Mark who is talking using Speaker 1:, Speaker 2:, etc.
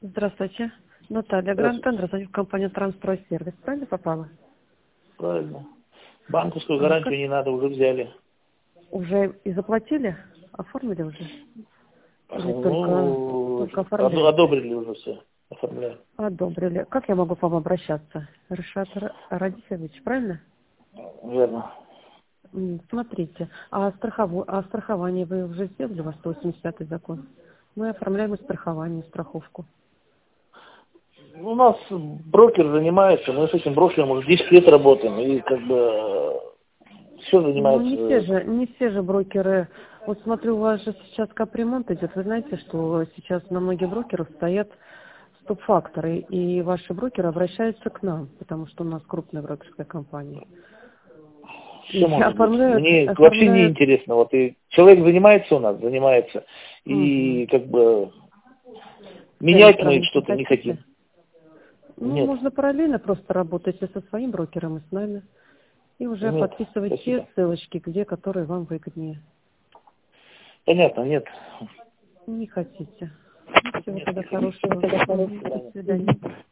Speaker 1: Здравствуйте. Наталья
Speaker 2: Здравствуйте.
Speaker 1: Грантендра, звоню в компанию «Трансстрой-сервис». Правильно попала?
Speaker 2: Правильно. Банковскую гарантию
Speaker 1: Как?
Speaker 2: не надо, уже взяли.
Speaker 1: Уже и заплатили? Оформили уже? Или
Speaker 2: Ну,
Speaker 1: только оформляете?
Speaker 2: одобрили уже все. Оформляем.
Speaker 1: Одобрили. Как я могу к вам обращаться? Ришат Радисович, правильно?
Speaker 2: Верно.
Speaker 1: Смотрите, а страхование вы уже сделали, у вас 185-й закон? Мы оформляем и страхование, и страховку.
Speaker 2: У нас брокер занимается, мы с этим брокером уже 10 лет работаем, и как бы все
Speaker 1: Ну,
Speaker 2: занимается.
Speaker 1: не все же брокеры. Вот смотрю, у вас же сейчас капремонт идет. Вы знаете, что сейчас на многих брокерах стоят стоп-факторы, и ваши брокеры обращаются к нам, потому что у нас крупная брокерская компания. И
Speaker 2: Все может быть. Мне вообще не
Speaker 1: оформляют.
Speaker 2: интересно. Вот и человек занимается у нас, занимается.
Speaker 1: Мгм.
Speaker 2: И как бы
Speaker 1: Цены
Speaker 2: менять мы
Speaker 1: сравнить не
Speaker 2: что-то не
Speaker 1: хотите?
Speaker 2: хотим.
Speaker 1: Ну,
Speaker 2: Нет.
Speaker 1: можно параллельно просто работать и со своим брокером, и с нами. И уже
Speaker 2: Нет.
Speaker 1: подписывать те
Speaker 2: Спасибо.
Speaker 1: ссылочки, где, которые вам выгоднее.
Speaker 2: Понятно, нет.
Speaker 1: Не хотите. Ну, всего
Speaker 2: Нет,
Speaker 1: тогда
Speaker 2: не хотим.
Speaker 1: хорошего.
Speaker 2: До
Speaker 1: Мгм. До
Speaker 2: свидания.
Speaker 1: свидания.